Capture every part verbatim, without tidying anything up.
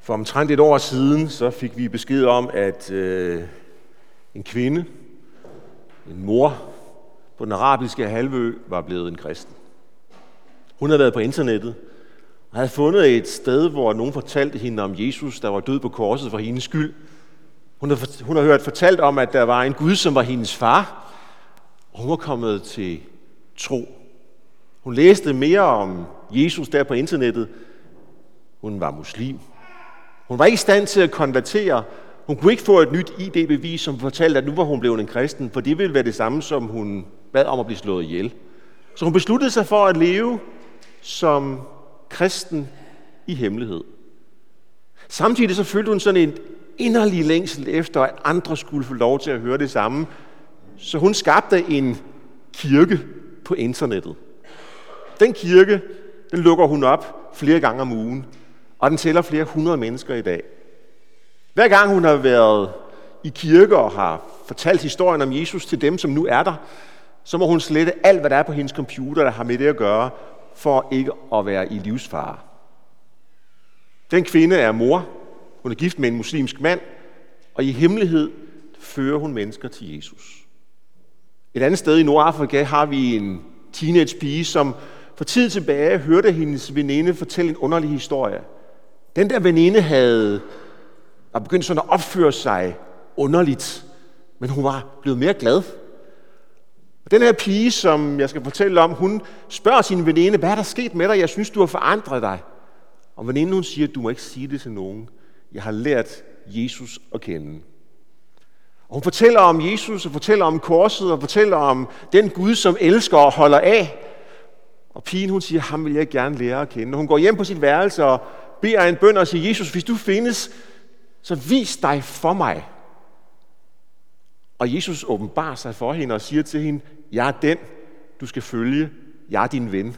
For omtrent et år siden, så fik vi besked om, at øh, en kvinde, en mor på den arabiske halvø, var blevet en kristen. Hun havde været på internettet og havde fundet et sted, hvor nogen fortalte hende om Jesus, der var død på korset for hendes skyld. Hun har, hun har hørt fortalt om, at der var en Gud, som var hendes far, og hun var kommet til tro. Hun læste mere om Jesus der på internettet. Hun var muslim. Hun var ikke i stand til at konvertere. Hun kunne ikke få et nyt I D-bevis, som fortalte, at nu var hun blevet en kristen, for det ville være det samme, som hun bad om at blive slået ihjel. Så hun besluttede sig for at leve som kristen i hemmelighed. Samtidig så følte hun sådan en inderlig længsel efter, at andre skulle få lov til at høre det samme. Så hun skabte en kirke på internettet. Den kirke, den lukker hun op flere gange om ugen, og den tæller flere hundrede mennesker i dag. Hver gang hun har været i kirke og har fortalt historien om Jesus til dem, som nu er der, så må hun slette alt, hvad der er på hendes computer, der har med det at gøre, for ikke at være i livsfare. Den kvinde er mor. Hun er gift med en muslimsk mand, og i hemmelighed fører hun mennesker til Jesus. Et andet sted i Nordafrika har vi en teenagepige, som for tid tilbage hørte hendes veninde fortælle en underlig historie. Den der veninde havde var begyndt sådan at opføre sig underligt, men hun var blevet mere glad. Og den her pige, som jeg skal fortælle om, hun spørger sin veninde, hvad er der sket med dig? Jeg synes, du har forandret dig. Og veninden, hun siger, du må ikke sige det til nogen. Jeg har lært Jesus at kende. Og hun fortæller om Jesus, og fortæller om korset, og fortæller om den Gud, som elsker og holder af. Og pigen, hun siger, ham vil jeg gerne lære at kende. Og hun går hjem på sit værelse og beder en bøn og siger, Jesus, hvis du findes, så vis dig for mig. Og Jesus åbenbarer sig for hende og siger til hende, jeg er den, du skal følge. Jeg er din ven.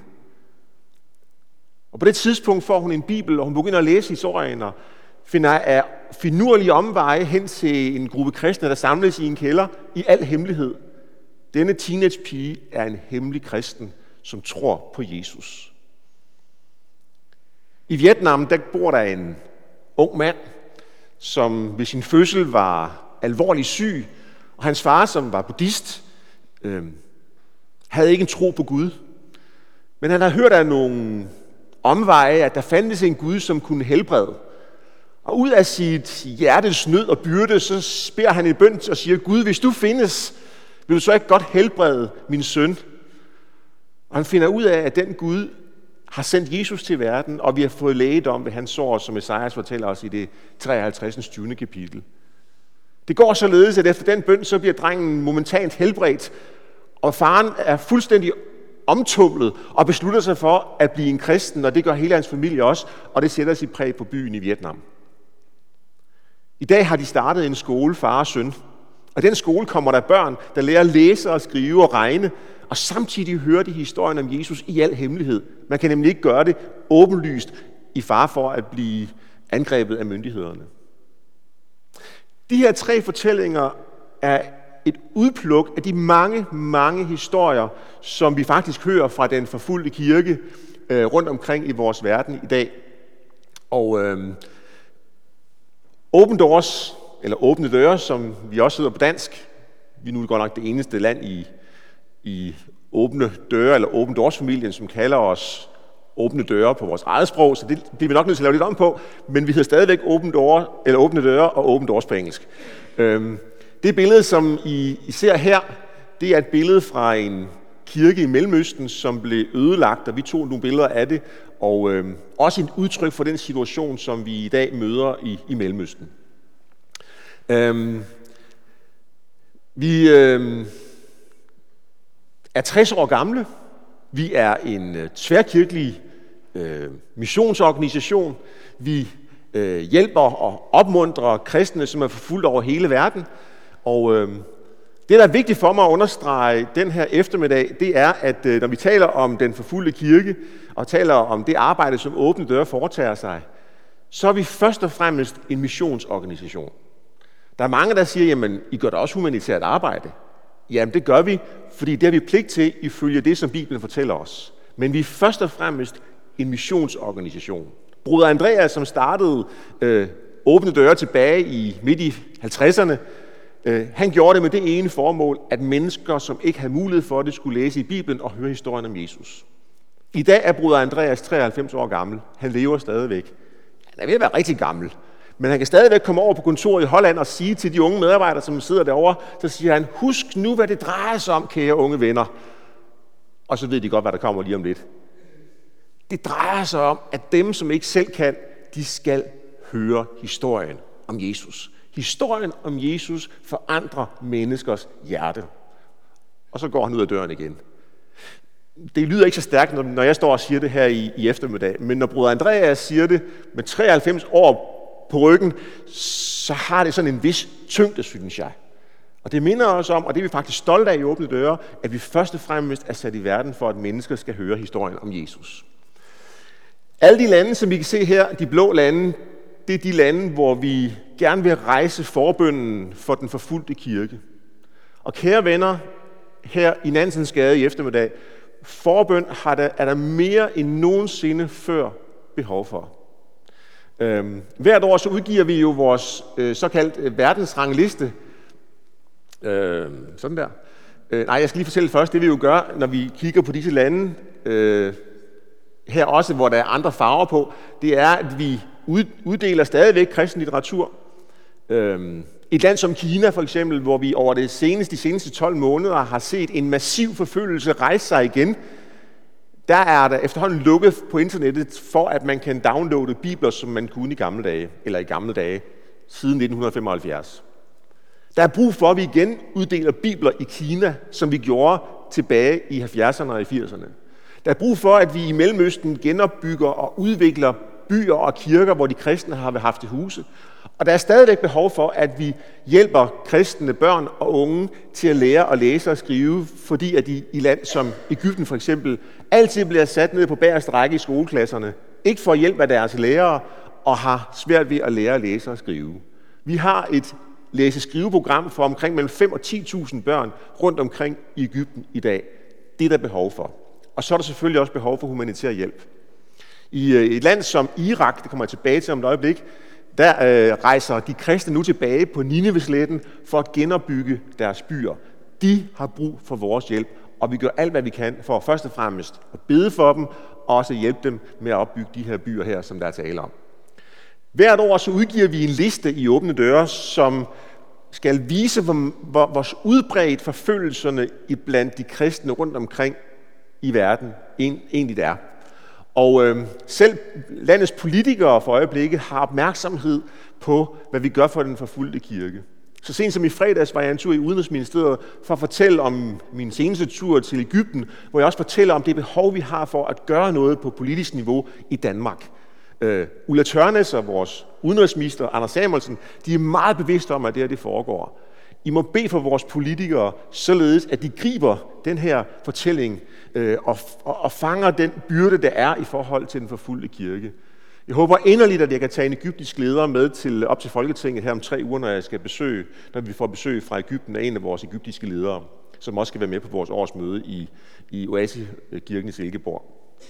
Og på det tidspunkt får hun en bibel, og hun begynder at læse historien og finder af finurlige omveje hen til en gruppe kristne, der samles i en kælder i al hemmelighed. Denne teenagepige er en hemmelig kristen, som tror på Jesus. I Vietnam, der bor der en ung mand, som ved sin fødsel var alvorligt syg, og hans far, som var buddhist, øh, havde ikke en tro på Gud. Men han havde hørt af nogle omveje, at der fandtes en Gud, som kunne helbrede. Og ud af sit hjertes nød og byrde, så beder han en bøn og siger, Gud, hvis du findes, vil du så ikke godt helbrede min søn? Og han finder ud af, at den Gud har sendt Jesus til verden, og vi har fået lægedom ved hans sår, som Esajas fortæller os i det treoghalvtreds. tyvende kapitel. Det går således, at efter den bøn, så bliver drengen momentant helbredt, og faren er fuldstændig omtumlet og beslutter sig for at blive en kristen, og det gør hele hans familie også, og det sætter sit præg på byen i Vietnam. I dag har de startet en skole, far og søn, og i den skole kommer der børn, der lærer at læse og skrive og regne, og samtidig hører de historien om Jesus i al hemmelighed. Man kan nemlig ikke gøre det åbenlyst i fare for at blive angrebet af myndighederne. De her tre fortællinger er et udpluk af de mange, mange historier, som vi faktisk hører fra den forfulgte kirke øh, rundt omkring i vores verden i dag. Og øh, Open Doors, eller Åbne Døre, som vi også hedder på dansk, vi er nu godt nok det eneste land i, i Åbne Døre, eller Open Doors-familien, som kalder os Åbne Døre på vores eget sprog, så det bliver vi nok nødt til at lave lidt om på, men vi hedder stadigvæk Open Door, eller Åbne Døre og Open Doors på engelsk. Øhm, det billede, som I, I ser her, det er et billede fra en kirke i Mellemøsten, som blev ødelagt, og vi tog nogle billeder af det, og øhm, også et udtryk for den situation, som vi i dag møder i, i Mellemøsten. Øhm, vi øhm, er tres år gamle. Vi er en øh, tværkirkelig øh, missionsorganisation. Vi øh, hjælper og opmuntrer kristne, som er forfulgt over hele verden. Og øh, det, der er vigtigt for mig at understrege den her eftermiddag, det er, at øh, når vi taler om den forfulgte kirke, og taler om det arbejde, som Åbne Døre foretager sig, så er vi først og fremmest en missionsorganisation. Der er mange, der siger, jamen, I gør da også humanitært arbejde. Jamen, det gør vi, fordi det har vi pligt til ifølge det, som Bibelen fortæller os. Men vi er først og fremmest en missionsorganisation. Broder Andreas, som startede øh, Åbne Døre tilbage i midt i halvtredserne, øh, han gjorde det med det ene formål, at mennesker, som ikke havde mulighed for det, skulle læse i Bibelen og høre historien om Jesus. I dag er Broder Andreas treoghalvfems år gammel. Han lever stadigvæk. Han er ved at være rigtig gammel. Men han kan stadigvæk komme over på kontoret i Holland og sige til de unge medarbejdere, som sidder derovre, så siger han, husk nu, hvad det drejer sig om, kære unge venner. Og så ved de godt, hvad der kommer lige om lidt. Det drejer sig om, at dem, som ikke selv kan, de skal høre historien om Jesus. Historien om Jesus forandrer menneskers hjerte. Og så går han ud af døren igen. Det lyder ikke så stærkt, når jeg står og siger det her i, i eftermiddag, men når Broder Andreas siger det med treoghalvfems år på ryggen, så har det sådan en vis tyngde, synes jeg. Og det minder os om, og det er vi faktisk stolte af i Åbne Døre, at vi først og fremmest er sat i verden for, at mennesker skal høre historien om Jesus. Alle de lande, som vi kan se her, de blå lande, det er de lande, hvor vi gerne vil rejse forbønnen for den forfulgte kirke. Og kære venner, her i Nansens Gade i eftermiddag, forbøn har der, er der mere end nogensinde før behov for. Øhm, hvert år så udgiver vi jo vores øh, såkaldt verdensrangliste. Øh, sådan der. Øh, nej, jeg skal lige fortælle først, det vi jo gør, når vi kigger på disse lande, øh, her også, hvor der er andre farver på, det er, at vi uddeler stadigvæk kristen litteratur. Øh, et land som Kina for eksempel, hvor vi over det seneste, de seneste tolv måneder har set en massiv forfølgelse rejse sig igen, der er der efterhånden lukket på internettet for, at man kan downloade bibler, som man kunne i gamle dage, eller i gamle dage, siden nitten femoghalvfjerds. Der er brug for, at vi igen uddeler bibler i Kina, som vi gjorde tilbage i halvfjerdserne og i firserne. Der er brug for, at vi i Mellemøsten genopbygger og udvikler byer og kirker, hvor de kristne har haft til huse. Og der er stadigvæk behov for, at vi hjælper kristne børn og unge til at lære at læse og skrive, fordi at de i land som Egypten for eksempel altid bliver sat ned på bagerste række i skoleklasserne, ikke får hjælp af deres lærere og har svært ved at lære at læse og skrive. Vi har et læse-skriveprogram for omkring mellem fem og ti tusind børn rundt omkring i Egypten i dag. Det er der behov for. Og så er der selvfølgelig også behov for humanitær hjælp. I et land som Irak, det kommer jeg tilbage til om et øjeblik, der øh, rejser de kristne nu tilbage på Ninevesletten for at genopbygge deres byer. De har brug for vores hjælp, og vi gør alt, hvad vi kan for først og fremmest at bede for dem, og også hjælpe dem med at opbygge de her byer her, som der er tale om. Hvert år så udgiver vi en liste i Åbne Døre, som skal vise, hvor, hvor, hvor udbredt forfølgelserne blandt de kristne rundt omkring i verden egentlig er. Og øh, selv landets politikere for øjeblikket har opmærksomhed på, hvad vi gør for den forfulgte kirke. Så sent som i fredags var jeg en tur i Udenrigsministeriet for at fortælle om min seneste tur til Egypten, hvor jeg også fortæller om det behov, vi har for at gøre noget på politisk niveau i Danmark. Uh, Ulla Tørnæs og vores udenrigsminister, Anders Samuelsen, de er meget bevidste om, at det her det foregår. I må bede for vores politikere, således at de griber den her fortælling uh, og, og, og fanger den byrde, der er i forhold til den forfulgte kirke. Jeg håber inderligt, at jeg kan tage en egyptisk leder med til, op til Folketinget her om tre uger, når jeg skal besøge, når vi får besøg fra Egypten af en af vores egyptiske ledere, som også skal være med på vores årsmøde i, i Oasikirken i Silkeborg.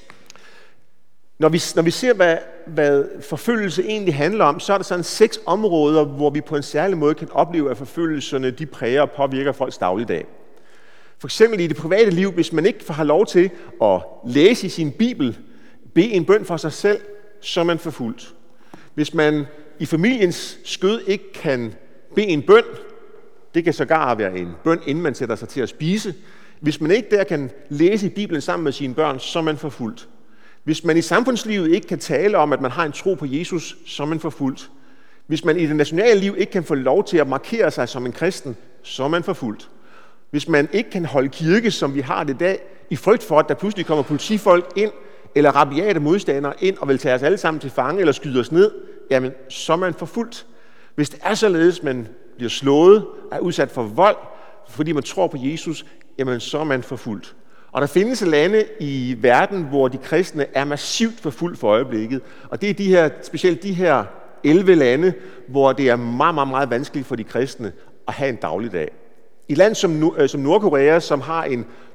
Når vi, når vi ser, hvad, hvad forfølgelse egentlig handler om, så er der sådan seks områder, hvor vi på en særlig måde kan opleve, at forfølgelserne de præger og påvirker folks dagligdag. For eksempel i det private liv, hvis man ikke har lov til at læse i sin bibel, bede en bøn for sig selv, så er man forfulgt. Hvis man i familiens skød ikke kan bede en bøn, det kan sågar være en bøn, inden man sætter sig til at spise. Hvis man ikke der kan læse i Bibelen sammen med sine børn, så er man forfulgt. Hvis man i samfundslivet ikke kan tale om, at man har en tro på Jesus, så er man forfulgt. Hvis man i det nationale liv ikke kan få lov til at markere sig som en kristen, så er man forfulgt. Hvis man ikke kan holde kirke, som vi har det i dag, i frygt for, at der pludselig kommer politifolk ind, eller rabiate modstandere ind og vil tage os alle sammen til fange eller skyde os ned, jamen så er man forfulgt. Hvis det er således, man bliver slået, er udsat for vold, fordi man tror på Jesus, jamen så er man forfulgt. Og der findes lande i verden, hvor de kristne er massivt forfulgt for øjeblikket. Og det er de her, specielt de her elleve lande, hvor det er meget, meget, meget vanskeligt for de kristne at have en dagligdag. I land som, som Nordkorea, som har en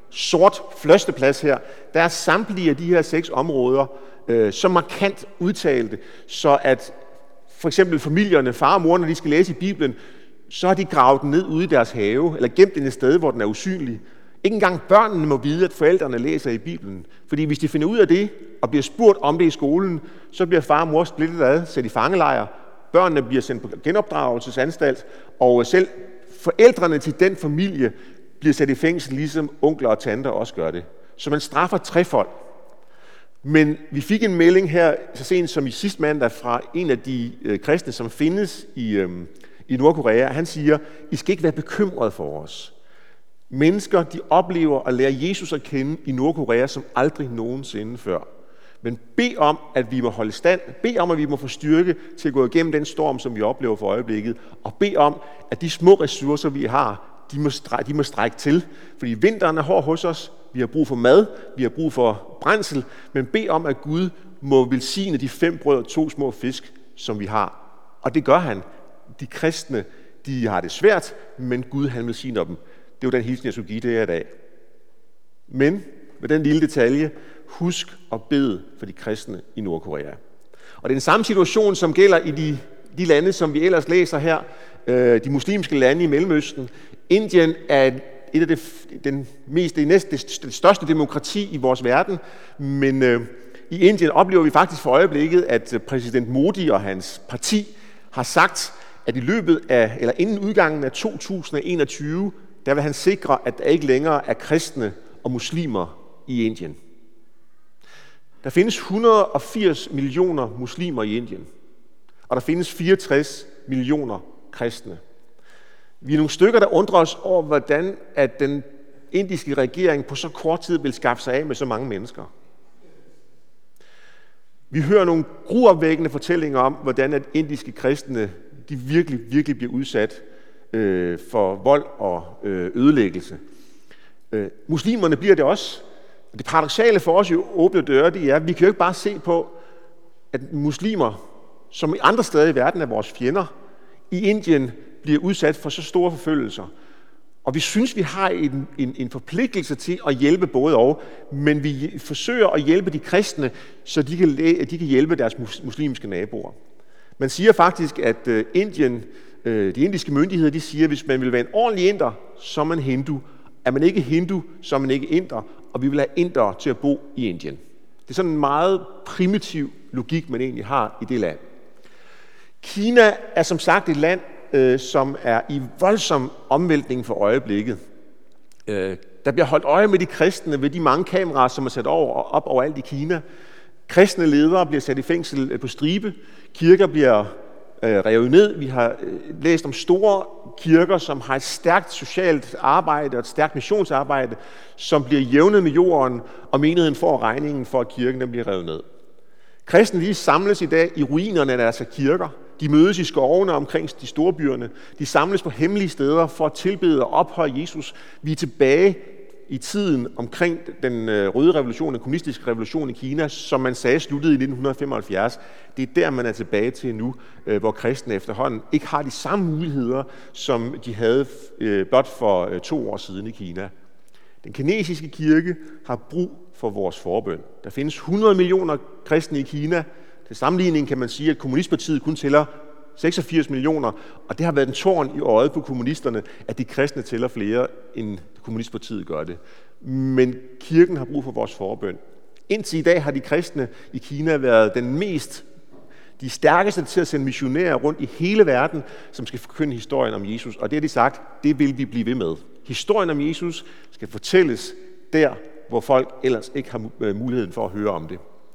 sort fløjteplads her, der er samtlige af de her seks områder øh, så markant udtalte, så at for eksempel familierne, far og mor, når de skal læse i Bibelen, så har de gravet den ned ude i deres have, eller gemt den et sted, hvor den er usynlig. Ikke engang børnene må vide, at forældrene læser i Bibelen. Fordi hvis de finder ud af det, og bliver spurgt om det i skolen, så bliver far og mor splittet ad, sat i fangelejr, børnene bliver sendt på genopdragelsesanstalt, og selv forældrene til den familie bliver sat i fængsel, ligesom onkler og tanter også gør det. Så man straffer trefold. Men vi fik en melding her, så sent som i sidste mandag, fra en af de øh, kristne, som findes i, øh, i Nordkorea. Han siger, I skal ikke være bekymrede for os. Mennesker, de oplever at lære Jesus at kende i Nordkorea som aldrig nogensinde før. Men bed om, at vi må holde stand. Bed om, at vi må få styrke til at gå igennem den storm, som vi oplever for øjeblikket. Og bed om, at de små ressourcer, vi har, de må, strække, de må strække til. Fordi vinteren er hård hos os. Vi har brug for mad. Vi har brug for brændsel. Men bed om, at Gud må velsigne de fem brød og to små fisk, som vi har. Og det gør han. De kristne, de har det svært, men Gud, han velsigner dem. Det er jo den hilsen, jeg skulle give det her i dag. Men med den lille detalje, husk at bede for de kristne i Nordkorea. Og det er den samme situation, som gælder i de, de lande, som vi ellers læser her. Øh, de muslimske lande i Mellemøsten. Indien er et af det, den mest, det, næste, det største demokrati i vores verden. Men øh, i Indien oplever vi faktisk for øjeblikket, at præsident Modi og hans parti har sagt, at i løbet af, eller inden udgangen af to tusind og enogtyve, der vil han sikre, at der ikke længere er kristne og muslimer i Indien. Der findes et hundrede og firs millioner muslimer i Indien, og der findes fireogtres millioner kristne. Vi er nogle stykker, der undrer os over, hvordan at den indiske regering på så kort tid vil skaffe sig af med så mange mennesker. Vi hører nogle gruopvækkende fortællinger om, hvordan at indiske kristne de virkelig, virkelig bliver udsat øh, for vold og øh, ødelæggelse. Øh, muslimerne bliver det også. Det paradoksale for os i åbne døre, det er, at vi kan jo ikke bare se på, at muslimer, som i andre steder i verden er vores fjender, i Indien bliver udsat for så store forfølgelser. Og vi synes, vi har en, en, en forpligtelse til at hjælpe både og, men vi forsøger at hjælpe de kristne, så de kan, de kan hjælpe deres muslimske naboer. Man siger faktisk, at uh, Indien, uh, de indiske myndigheder, de siger, at hvis man vil være en ordentlig inder, så er man hindu. Er man ikke hindu, så er man ikke inder, og vi vil have indere til at bo i Indien. Det er sådan en meget primitiv logik, man egentlig har i det land. Kina er som sagt et land, øh, som er i voldsom omvæltning for øjeblikket. Øh, der bliver holdt øje med de kristne ved de mange kameraer, som er sat over og op overalt i Kina. Kristne ledere bliver sat i fængsel på stribe. Kirker bliver øh, revet ned. Vi har øh, læst om store kirker, som har et stærkt socialt arbejde og et stærkt missionsarbejde, som bliver jævnet med jorden, og menigheden får regningen for, at kirken bliver revet ned. Kristne lige samles i dag i ruinerne af deres kirker. De mødes i skovene omkring de store byerne. De samles på hemmelige steder for at tilbede og ophøje Jesus. Vi er tilbage i tiden omkring den røde revolution, den kommunistiske revolution i Kina, som man sagde sluttede i nitten femoghalvfjerds. Det er der, man er tilbage til nu, hvor kristne efterhånden ikke har de samme muligheder, som de havde blot for to år siden i Kina. Den kinesiske kirke har brug for vores forbøn. Der findes hundrede millioner kristne i Kina. Til sammenligning kan man sige, at kommunistpartiet kun tæller seksogfirs millioner, og det har været en tårn i øjet på kommunisterne, at de kristne tæller flere, end kommunistpartiet gør det. Men kirken har brug for vores forbøn. Indtil i dag har de kristne i Kina været den mest, de stærkeste til at sende missionærer rundt i hele verden, som skal forkynde historien om Jesus. Og det har de sagt, det vil vi blive ved med. Historien om Jesus skal fortælles der, hvor folk ellers ikke har muligheden for at høre om det.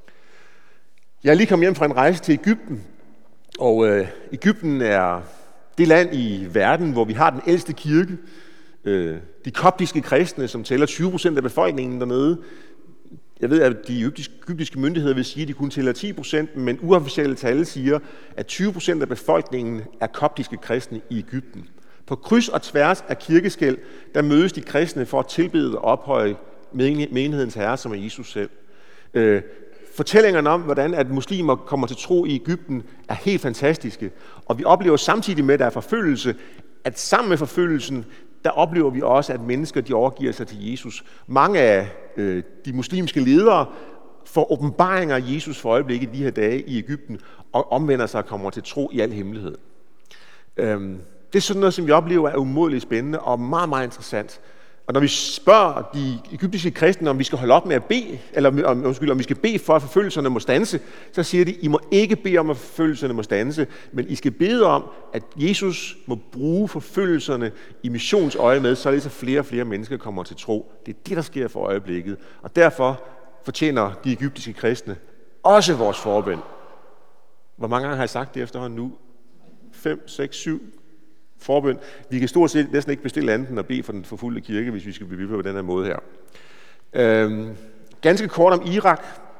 Jeg er lige kommet hjem fra en rejse til Egypten, og øh, Egypten er det land i verden, hvor vi har den ældste kirke. Øh, de koptiske kristne, som tæller tyve procent af befolkningen dernede. Jeg ved, at de egyptiske myndigheder vil sige, at de kun tæller ti procent, men uofficielle tal siger, at tyve procent af befolkningen er koptiske kristne i Egypten. På kryds og tværs af kirkeskel, der mødes de kristne for at tilbede og ophøje menighedens herre, som er Jesus selv. Øh, Fortællingerne om, hvordan at muslimer kommer til tro i Egypten, er helt fantastiske. Og vi oplever samtidig med, at der er forfølgelse, at sammen med forfølgelsen, der oplever vi også, at mennesker de overgiver sig til Jesus. Mange af øh, de muslimske ledere får åbenbaringer af Jesus for øjeblikket i de her dage i Egypten, og omvender sig og kommer til tro i al hemmelighed. Øhm, det er sådan noget, som vi oplever er umådeligt spændende og meget, meget interessant. Og når vi spørger de egyptiske kristne, om vi skal holde op med at bede, eller om, undskyld, om vi skal bede for, at forfølgelserne må standse, så siger de, I må ikke bede om, at forfølgelserne må standse, men I skal bede om, at Jesus må bruge forfølgelserne i missionsøje med, så så flere og flere mennesker kommer til tro. Det er det, der sker for øjeblikket. Og derfor fortjener de egyptiske kristne også vores forbøn. Hvor mange gange har jeg sagt det efterhånden nu? Fem, seks, syv forbøn. Vi kan stort set næsten ikke bestille andet end at bede for den forfulgte kirke, hvis vi skal blive på den her måde her. Øhm, ganske kort om Irak.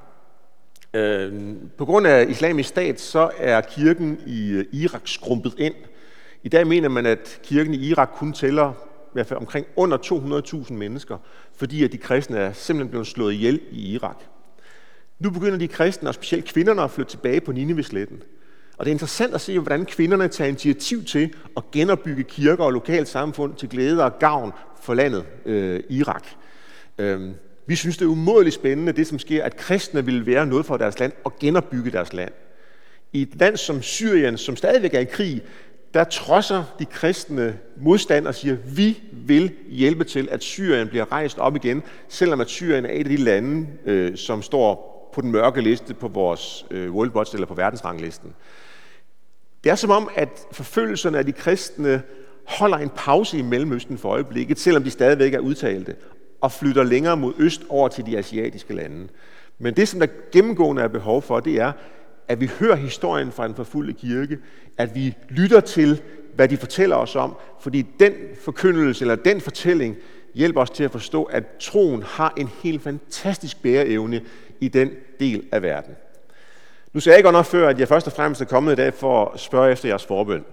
Øhm, på grund af Islamisk Stat, så er kirken i Irak skrumpet ind. I dag mener man, at kirken i Irak kun tæller i hvert fald omkring under to hundrede tusind mennesker, fordi at de kristne er simpelthen blevet slået ihjel i Irak. Nu begynder de kristne, og specielt kvinderne, at flytte tilbage på Ninevesletten. Og det er interessant at se, hvordan kvinderne tager initiativ til at genopbygge kirker og lokalt samfund til glæde og gavn for landet øh, Irak. Øh, vi synes, det er umådeligt spændende, det som sker, at kristne vil være noget for deres land og genopbygge deres land. I et land som Syrien, som stadigvæk er i krig, der trodser de kristne modstand og siger, vi vil hjælpe til, at Syrien bliver rejst op igen, selvom at Syrien er et af de lande, øh, som står på den mørke liste på vores øh, World Watch eller på verdensranglisten. Det er som om, at forfølgelserne af de kristne holder en pause i Mellemøsten for øjeblikket, selvom de stadigvæk er udtalte, og flytter længere mod øst over til de asiatiske lande. Men det, som der gennemgående er behov for, det er, at vi hører historien fra den forfulgte kirke, at vi lytter til, hvad de fortæller os om, fordi den forkyndelse eller den fortælling hjælper os til at forstå, at troen har en helt fantastisk bæreevne i den del af verden. Nu sagde jeg godt nok før, at jeg først og fremmest er kommet i dag for at spørge efter jeres forbøn.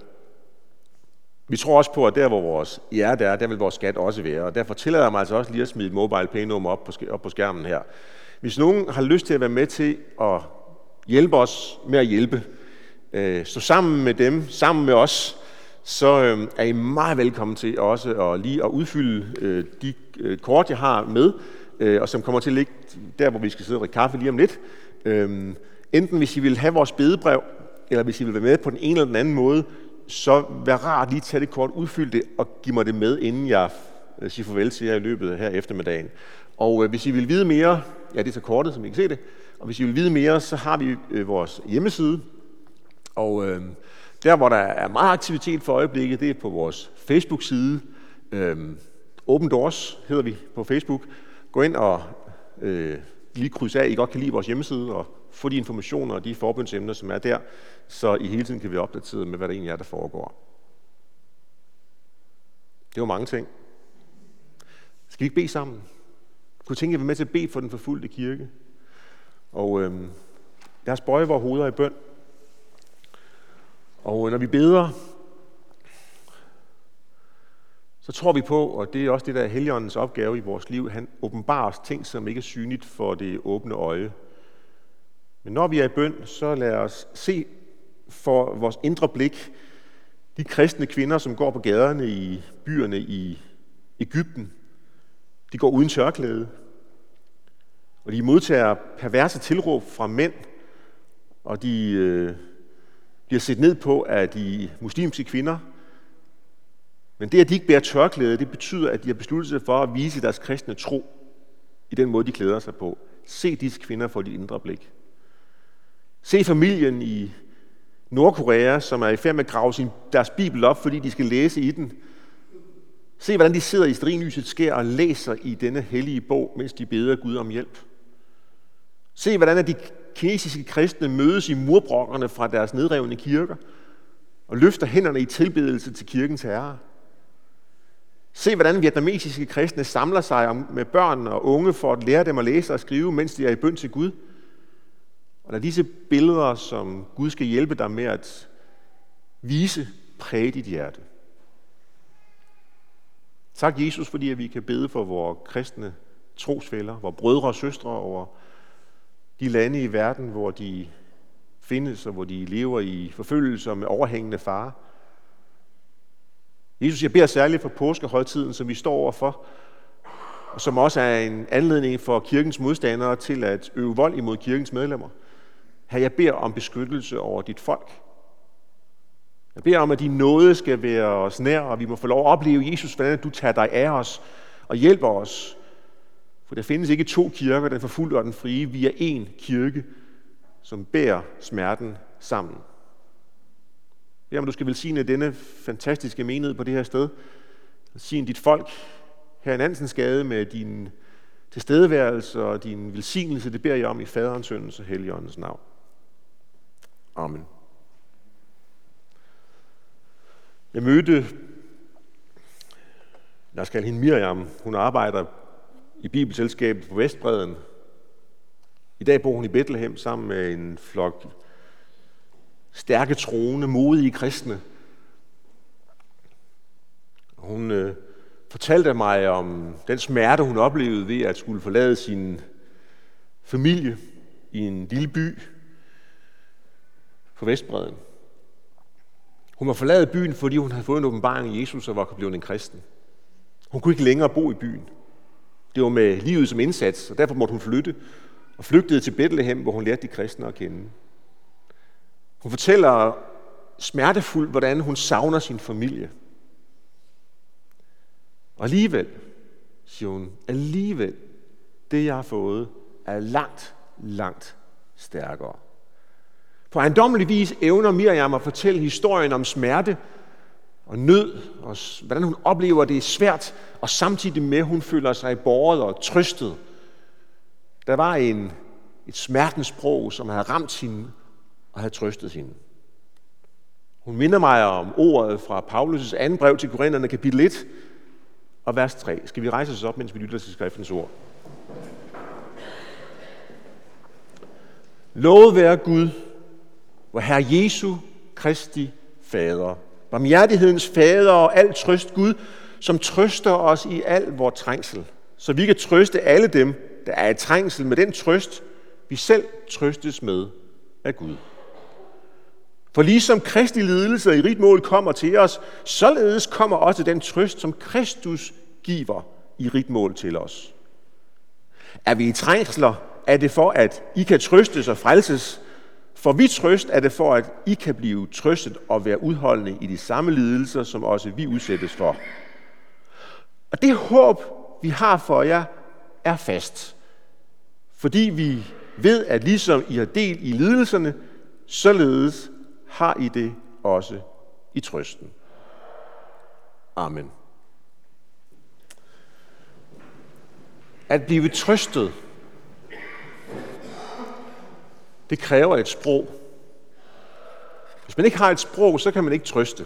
Vi tror også på, at der, hvor vores hjerte er, der vil vores skat også være, og derfor tillader jeg mig altså også lige at smide et mobile pay-nummer op på, op på skærmen her. Hvis nogen har lyst til at være med til at hjælpe os med at hjælpe, øh, stå sammen med dem, sammen med os, så øh, er I meget velkommen til også at lige at udfylde øh, de øh, kort, jeg har med, øh, og som kommer til at ligge der, hvor vi skal sidde og drikke kaffe lige om lidt. Øh, enten hvis I vil have vores bedebrev, eller hvis I vil være med på den ene eller den anden måde, så vær rart lige tage det kort, udfylde det og give mig det med, inden jeg siger farvel til jer i løbet af her eftermiddagen. Og øh, hvis I vil vide mere, ja, det er så kortet, som I kan se det, og hvis I vil vide mere, så har vi øh, vores hjemmeside, og øh, der, hvor der er meget aktivitet for øjeblikket, det er på vores Facebook-side. Øh, Open Doors hedder vi på Facebook. Gå ind og øh, lige krydse af, I godt kan lide vores hjemmeside, og få de informationer og de forbundsemner, som er der, så I hele tiden kan være opdateret med, hvad der egentlig er, der foregår. Det var mange ting. Skal vi ikke bede sammen? Jeg kunne tænke, at vi er med til at bede for den forfulgte kirke. Og øh, lad os bøje vores hoveder i bøn. Og når vi beder, så tror vi på, og det er også det, der er Helligåndens opgave i vores liv, han åbenbarer os ting, som ikke er synligt for det åbne øje. Men når vi er i bøn, så lad os se for vores indre blik de kristne kvinder, som går på gaderne i byerne i Egypten. De går uden tørklæde, og de modtager perverse tilråb fra mænd, og de øh, bliver set ned på af de muslimske kvinder. Men det, at de ikke bærer tørklæde, det betyder, at de har besluttet sig for at vise deres kristne tro i den måde, de klæder sig på. Se disse kvinder for dit indre blik. Se familien i Nordkorea, som er i færd med at grave sin, deres bibel op, fordi de skal læse i den. Se, hvordan de sidder i stearinlysets skær og læser i denne hellige bog, mens de beder Gud om hjælp. Se, hvordan de kinesiske kristne mødes i murbrokkerne fra deres nedrevne kirker og løfter hænderne i tilbedelse til kirkens herre. Se, hvordan vietnamesiske kristne samler sig med børn og unge for at lære dem at læse og skrive, mens de er i bøn til Gud. Og lad disse billeder, som Gud skal hjælpe dig med at vise, præge dit hjerte. Tak Jesus, fordi vi kan bede for vores kristne trosfæller, vores brødre og søstre over de lande i verden, hvor de findes og hvor de lever i forfølgelser med overhængende fare. Jesus, jeg beder særligt for påskehøjtiden, som vi står overfor, og som også er en anledning for kirkens modstandere til at øve vold imod kirkens medlemmer. Herre, jeg beder om beskyttelse over dit folk. Jeg beder om, at din nåde skal være os nær, og vi må få lov at opleve, Jesus, hvordan du tager dig af os og hjælper os. For der findes ikke to kirker, den forfulgte og den frie. Vi er én kirke, som bærer smerten sammen. Jeg beder om, du skal velsigne denne fantastiske menighed på det her sted. Velsigne dit folk her i Nansensgade med din tilstedeværelse og din velsignelse. Det beder jeg om i Faderens, Søndens og Helligåndens navn. Amen. Jeg mødte, jeg skal hende Miriam, hun arbejder i Bibelselskabet på Vestbredden. I dag bor hun i Bethlehem sammen med en flok stærke troende, modige kristne. Hun øh, fortalte mig om den smerte, hun oplevede ved at skulle forlade sin familie i en lille by på Vestbredden. Hun var forladet byen, fordi hun havde fået en åbenbaring af Jesus og var blevet en kristen. Hun kunne ikke længere bo i byen. Det var med livet som indsats, og derfor måtte hun flytte og flygtede til Bethlehem, hvor hun lærte de kristne at kende. Hun fortæller smertefuldt, hvordan hun savner sin familie. Og alligevel, siger hun, alligevel, det jeg har fået, er langt, langt stærkere. På ejendommelig vis evner Miriam at fortælle historien om smerte og nød, og hvordan hun oplever, det er svært, og samtidig med, hun føler sig båret og trøstet. Der var en, et smertens sprog, som havde ramt hende og havde trøstet hende. Hun minder mig om ordet fra Paulus' andet brev til Korintherne, kapitel et og vers tre. Skal vi rejse os op, mens vi lytter til skriftens ord? Lovet være Gud, vor Herre Jesu Kristi Fader, barmhjertighedens Fader og al trøst Gud, som trøster os i al vor trængsel, så vi kan trøste alle dem, der er i trængsel med den trøst, vi selv trøstes med af Gud. For ligesom Kristi lidelser i rigt mål kommer til os, således kommer også den trøst, som Kristus giver i rigt mål til os. Er vi i trængsler, er det for, at I kan trøstes og frelses. For vi trøst er det for, at I kan blive trøstet og være udholdende i de samme lidelser, som også vi udsættes for. Og det håb, vi har for jer, er fast. Fordi vi ved, at ligesom I har del i lidelserne, således har I det også i trøsten. Amen. At blive trøstet, det kræver et sprog. Hvis man ikke har et sprog, så kan man ikke trøste.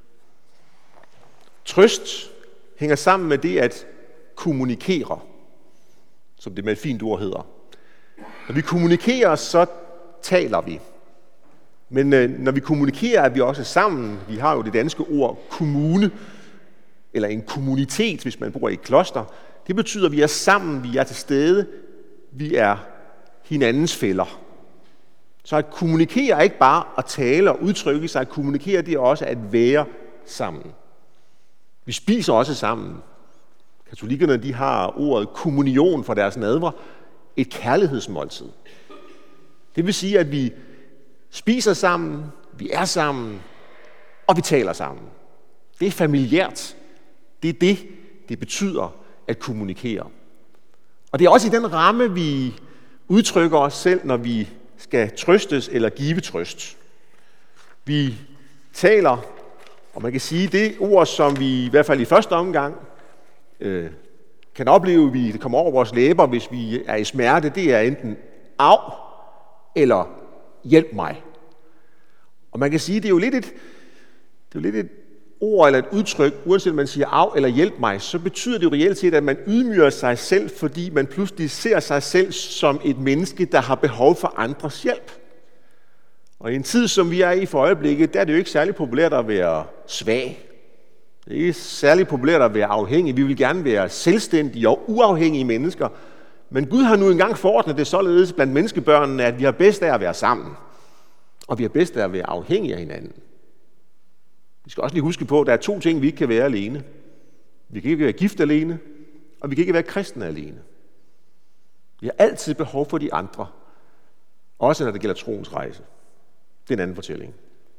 Trøst hænger sammen med det at kommunikere, som det med et fint ord hedder. Når vi kommunikerer, så taler vi. Men øh, når vi kommunikerer, er vi også sammen. Vi har jo det danske ord kommune, eller en kommunitet, hvis man bor i et kloster. Det betyder, at vi er sammen, vi er til stede, vi er hinandens fæller. Så at kommunikere er ikke bare at tale og udtrykke sig, at kommunikere det er også at være sammen. Vi spiser også sammen. Katolikkerne de har ordet kommunion for deres nadver, et kærlighedsmåltid. Det vil sige, at vi spiser sammen, vi er sammen, og vi taler sammen. Det er familiært. Det er det, det betyder at kommunikere. Og det er også i den ramme, vi udtrykker os selv, når vi skal trøstes eller give trøst. Vi taler, og man kan sige, det ord, som vi i hvert fald i første omgang øh, kan opleve, vi det kommer over vores læber, hvis vi er i smerte, det er enten af eller hjælp mig. Og man kan sige, det er jo lidt et, det er jo lidt et ord eller et udtryk, uanset om man siger af eller hjælp mig, så betyder det jo reelt set, at man ydmyger sig selv, fordi man pludselig ser sig selv som et menneske, der har behov for andres hjælp. Og i en tid, som vi er i for øjeblikket, der er det jo ikke særlig populært at være svag. Det er ikke særlig populært at være afhængig. Vi vil gerne være selvstændige og uafhængige mennesker. Men Gud har nu engang forordnet det således blandt menneskebørnene, at vi har bedst af at være sammen. Og vi har bedst af at være afhængige af hinanden. Vi skal også lige huske på, at der er to ting, vi ikke kan være alene. Vi kan ikke være gift alene, og vi kan ikke være kristne alene. Vi har altid behov for de andre, også når det gælder troens rejse. Det er en anden fortælling.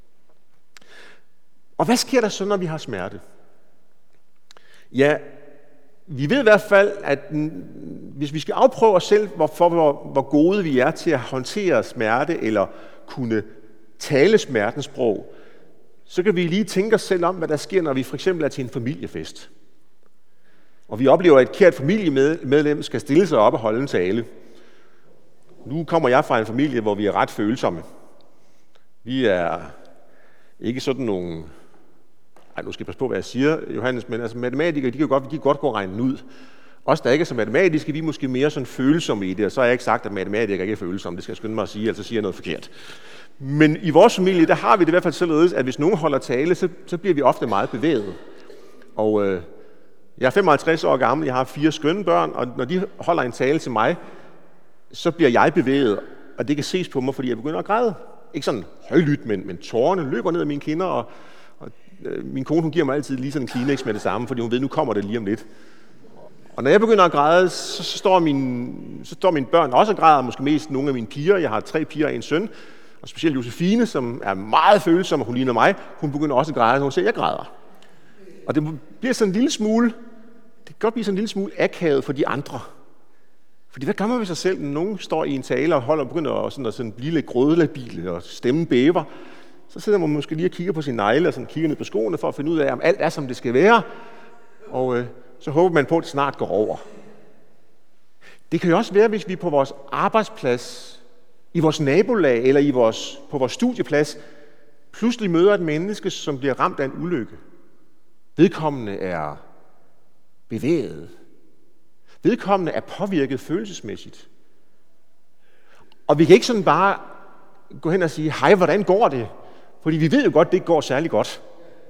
Og hvad sker der så, når vi har smerte? Ja, vi ved i hvert fald, at hvis vi skal afprøve os selv, hvor, hvor, hvor gode vi er til at håndtere smerte eller kunne tale smertens sprog, så kan vi lige tænke os selv om, hvad der sker, når vi for eksempel er til en familiefest. Og vi oplever, at et kært familiemedlem skal stille sig op og holde en tale. Nu kommer jeg fra en familie, hvor vi er ret følsomme. Vi er ikke sådan nogle... Ej, nu skal jeg passe på, hvad jeg siger, Johannes, men altså matematikere, de kan godt, de kan godt gå og regne den ud. Os, der ikke er så matematiske, vi er måske mere sådan følsomme i det, og så har jeg ikke sagt, at matematikere ikke er følsomme. Det skal jeg skynde mig at sige, altså siger jeg noget forkert. Men i vores familie, der har vi det i hvert fald således, at hvis nogen holder tale, så, så bliver vi ofte meget bevæget. Og øh, jeg er femoghalvtreds år gammel, jeg har fire skønne børn, og når de holder en tale til mig, så bliver jeg bevæget, og det kan ses på mig, fordi jeg begynder at græde. Ikke sådan højlydt, men, men tårerne løber ned af mine kinder, og, og øh, min kone hun giver mig altid lige sådan en Kleenex med det samme, fordi hun ved, nu kommer det lige om lidt. Og når jeg begynder at græde, så, så, står, mine, så står mine børn også og græder, måske mest nogle af mine piger. Jeg har tre piger og en søn, og specielt Josefine, som er meget følsom, og hun ligner mig, hun begynder også at græde, når hun ser, at jeg græder. Og det bliver sådan en lille smule, det kan godt blive sådan en lille smule akavet for de andre. Fordi hvad gør man ved sig selv, når nogen står i en tale og holder og begynder at, sådan, at sådan blive lidt grødlabile og stemmen bæver, så sidder man måske lige og kigger på sine negle og sådan kigger ned på skoene for at finde ud af, om alt er, som det skal være. Og øh, så håber man på, at det snart går over. Det kan jo også være, hvis vi på vores arbejdsplads, i vores nabolag eller i vores, på vores studieplads, pludselig møder et menneske, som bliver ramt af en ulykke. Vedkommende er bevæget. Vedkommende er påvirket følelsesmæssigt. Og vi kan ikke sådan bare gå hen og sige, hej, hvordan går det? Fordi vi ved jo godt, det ikke går særlig godt.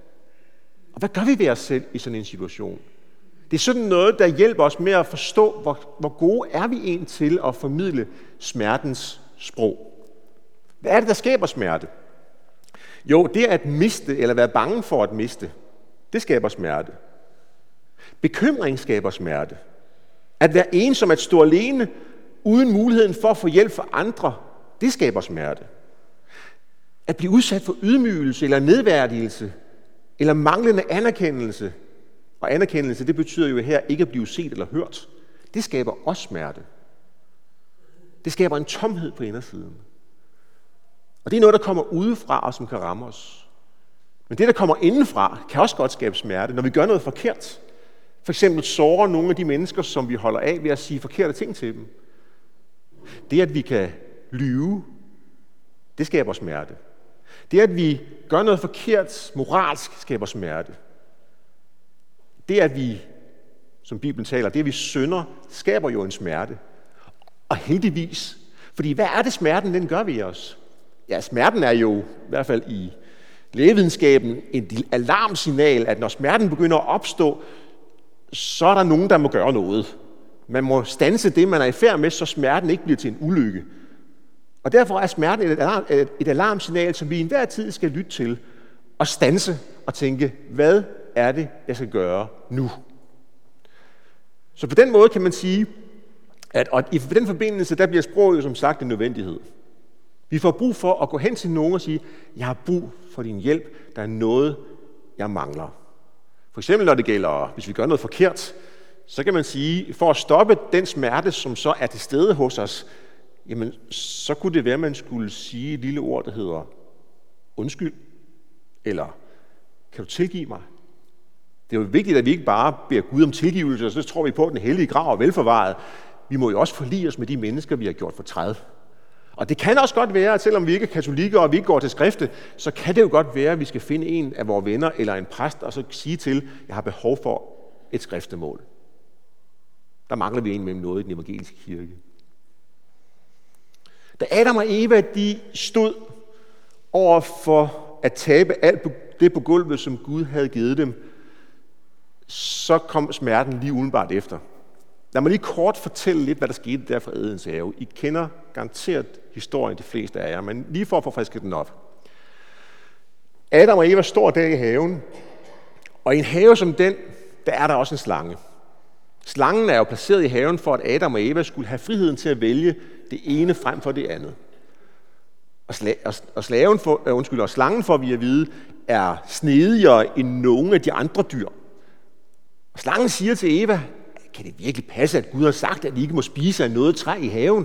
Og hvad gør vi ved os selv i sådan en situation? Det er sådan noget, der hjælper os med at forstå, hvor, hvor gode er vi egentlig til at formidle smertens sprog. Hvad er det, der skaber smerte? Jo, det er at miste, eller være bange for at miste. Det skaber smerte. Bekymring skaber smerte. At være ensom, at stå alene, uden muligheden for at få hjælp fra andre, det skaber smerte. At blive udsat for ydmygelse eller nedværdigelse, eller manglende anerkendelse. Og anerkendelse, det betyder jo her ikke at blive set eller hørt. Det skaber også smerte. Det skaber en tomhed på indersiden. Og det er noget, der kommer udefra og som kan ramme os. Men det, der kommer indenfra, kan også godt skabe smerte, når vi gør noget forkert. For eksempel sårer nogle af de mennesker, som vi holder af ved at sige forkerte ting til dem. Det, at vi kan lyve, det skaber smerte. Det, at vi gør noget forkert moralsk, skaber smerte. Det, at vi, som Bibelen taler, det, at vi synder, skaber jo en smerte. Og heldigvis, fordi hvad er det smerten, den gør ved os? Ja, smerten er jo, i hvert fald i lægevidenskaben, et alarmsignal, at når smerten begynder at opstå, så er der nogen, der må gøre noget. Man må standse det, man er i færd med, så smerten ikke bliver til en ulykke. Og derfor er smerten et, alarm, et alarmsignal, som vi i enhver tid skal lytte til, og standse og tænke, hvad er det, jeg skal gøre nu? Så på den måde kan man sige, at og i den forbindelse, der bliver sproget jo som sagt en nødvendighed. Vi får brug for at gå hen til nogen og sige, jeg har brug for din hjælp, der er noget, jeg mangler. For eksempel når det gælder, hvis vi gør noget forkert, så kan man sige, for at stoppe den smerte, som så er til stede hos os, jamen så kunne det være, at man skulle sige et lille ord, der hedder undskyld, eller kan du tilgive mig? Det er jo vigtigt, at vi ikke bare beder Gud om tilgivelse, og så tror vi på, at den hellige grav er velforvaret. Vi må jo også forlige os med de mennesker, vi har gjort fortræd. Og det kan også godt være, at selvom vi ikke er katolikker, og vi ikke går til skrifte, så kan det jo godt være, at vi skal finde en af vores venner eller en præst, og så sige til, jeg har behov for et skriftemål. Der mangler vi en mellem noget i den evangeliske kirke. Da Adam og Eva, de stod over for at tabe alt det på gulvet, som Gud havde givet dem, så kom smerten lige udenbart efter. Lad mig lige kort fortælle lidt, hvad der skete der fra Edens have. I kender garanteret historien, de fleste af jer, men lige for at få frisket den op. Adam og Eva står der i haven, og i en have som den, der er der også en slange. Slangen er jo placeret i haven for, at Adam og Eva skulle have friheden til at vælge det ene frem for det andet. Og, sla- og, og, slaven for, uh, undskyld, og slangen, får vi at vide, er snedigere end nogle af de andre dyr. Og slangen siger til Eva, kan det virkelig passe, at Gud har sagt, at I ikke må spise af noget træ i haven?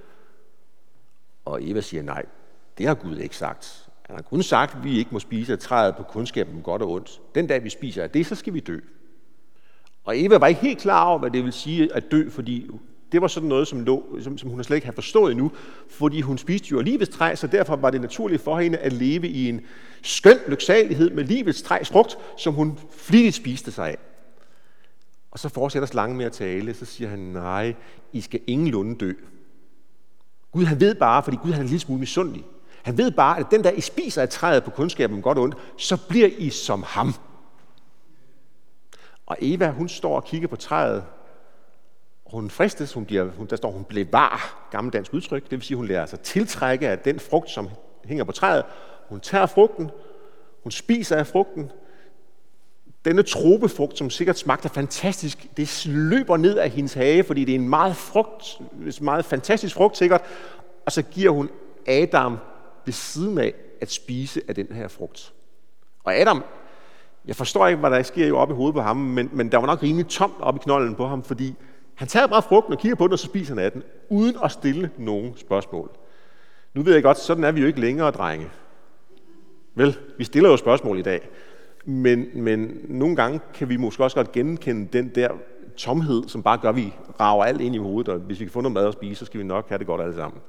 Og Eva siger, nej, det har Gud ikke sagt. Han har kun sagt, at vi ikke må spise af træet på kundskaben om godt og ondt. Den dag vi spiser af det, så skal vi dø. Og Eva var ikke helt klar over, hvad det vil sige at dø, fordi det var sådan noget, som, lå, som, som hun slet ikke havde forstået endnu, fordi hun spiste jo livets træ, så derfor var det naturligt for hende at leve i en skøn lyksalighed med livets træs frugt, som hun flittigt spiste sig af. Og så fortsætter slangen med at tale, så siger han, nej, I skal ingenlunde dø. Gud han ved bare, fordi Gud han er en lille smule misundelig. Han ved bare, at den der I spiser af træet på kundskaben om godt og ondt, så bliver I som ham. Og Eva, hun står og kigger på træet, og hun fristes, hun bliver, hun, der står, hun bevarer, gammeldansk udtryk, det vil sige, hun lærer sig tiltrække af den frugt, som hænger på træet. Hun tager frugten, hun spiser af frugten. Denne tropefrugt, som sikkert smagte fantastisk, det løber ned af hendes hage, fordi det er en meget, frugt, meget fantastisk frugt sikkert, og så giver hun Adam ved siden af at spise af den her frugt. Og Adam, jeg forstår ikke, hvad der sker jo oppe i hovedet på ham, men, men der var nok rimelig tomt oppe i knolden på ham, fordi han tager bare frugten og kigger på den, og så spiser han af den, uden at stille nogen spørgsmål. Nu ved jeg godt, sådan er vi jo ikke længere, drenge. Vel, vi stiller jo spørgsmål i dag, men, men nogle gange kan vi måske også godt genkende den der tomhed, som bare gør, at vi rager alt ind i hovedet, og hvis vi kan få noget mad at spise, så skal vi nok have det godt alle sammen.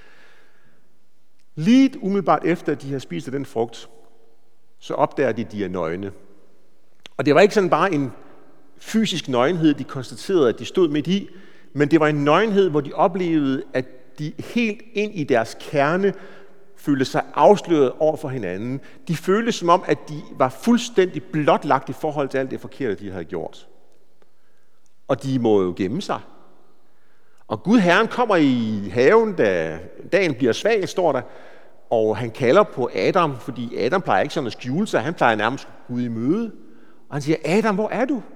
Lige umiddelbart efter, at de har spist af den frugt, så opdager de, at de er nøgne. Og det var ikke sådan bare en fysisk nøgenhed, de konstaterede, at de stod midt i, men det var en nøgenhed, hvor de oplevede, at de helt ind i deres kerne følte sig afsløret over for hinanden. De følte som om, at de var fuldstændig blotlagt i forhold til alt det forkerte, de havde gjort. Og de må jo gemme sig. Og Gud Herren kommer i haven, da dagen bliver svag, står der, og han kalder på Adam, fordi Adam plejer ikke sådan at skjule sig, han plejer nærmest Gud i møde. Og han siger, Adam, hvor er du?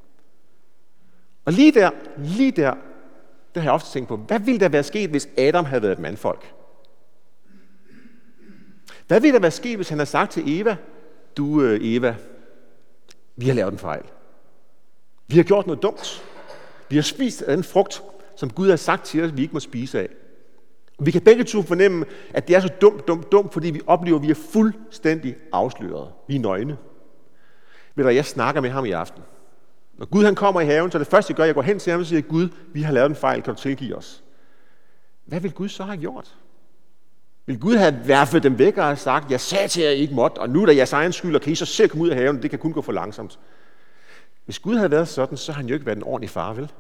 Og lige der, lige der, der har jeg ofte tænkt på, hvad ville der være sket, hvis Adam havde været et mandfolk? Hvad ville der være sket, hvis han havde sagt til Eva, du Eva, vi har lavet en fejl. Vi har gjort noget dumt. Vi har spist af den frugt, som Gud har sagt til os, at vi ikke må spise af. Og vi kan begge to fornemme, at det er så dumt, dumt, dumt, fordi vi oplever, at vi er fuldstændig afsløret. Vi er nøgne. Ved du, jeg snakker med ham i aften. Når Gud han kommer i haven, så det første jeg gør, jeg går hen til ham og siger, Gud, vi har lavet en fejl, kan du tilgive os? Hvad vil Gud så have gjort? Vil Gud have værfet dem væk og have sagt, jeg sagde til jer, I ikke måtte, og nu er der jeres egen skyld, og kan I så selv komme ud af haven, det kan kun gå for langsomt. Hvis Gud havde været sådan, så har han jo ikke været en ordentlig far, vel?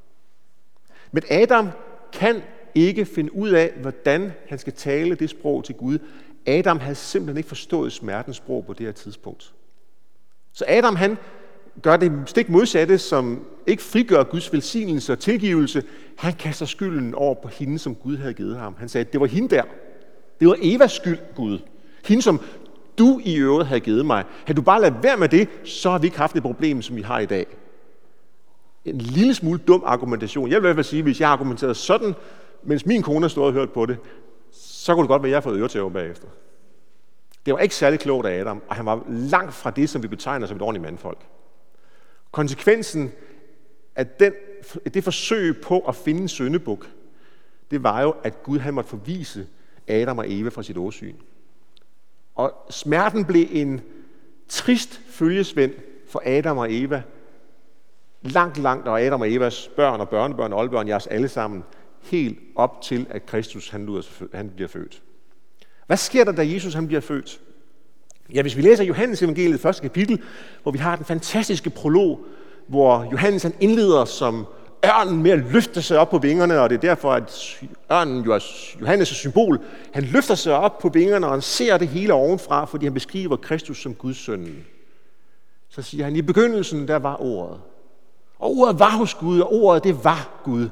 Men Adam kan ikke finde ud af, hvordan han skal tale det sprog til Gud. Adam havde simpelthen ikke forstået smertens sprog på det her tidspunkt. Så Adam, han gør det stik modsatte, som ikke frigør Guds velsignelse og tilgivelse. Han kaster skylden over på hende, som Gud havde givet ham. Han sagde, det var hende der. Det var Evas skyld, Gud. Hende, som du i øvrigt havde givet mig. Havde du bare ladet være med det, så har vi ikke haft det problem, som vi har i dag. En lille smule dum argumentation. Jeg vil i hvert fald sige, hvis jeg argumenterede sådan, mens min kone stod og hørte på det, så kunne det godt være, at jeg har fået øretæver bagefter. Det var ikke særlig klogt af Adam, og han var langt fra det, som vi betegner som et ordentligt mandfolk. Konsekvensen af den, det forsøg på at finde en syndebuk, det var jo, at Gud han måtte forvise Adam og Eva fra sit åsyn. Og smerten blev en trist følgesvend for Adam og Eva. Langt, langt, og Adam og Evas børn og børnebørn og oldebørn, jeres alle sammen, helt op til, at Kristus han, han bliver født. Hvad sker der, da Jesus han bliver født? Ja, hvis vi læser Johannes evangeliet første kapitel, hvor vi har den fantastiske prolog, hvor Johannes han indleder som ørnen med at løfte sig op på vingerne, og det er derfor, at ørnen jo er Johannes' symbol. Han løfter sig op på vingerne, og han ser det hele ovenfra, fordi han beskriver Kristus som Guds søn. Så siger han, i begyndelsen der var ordet. Og ordet var hos Gud, og ordet det var Gud.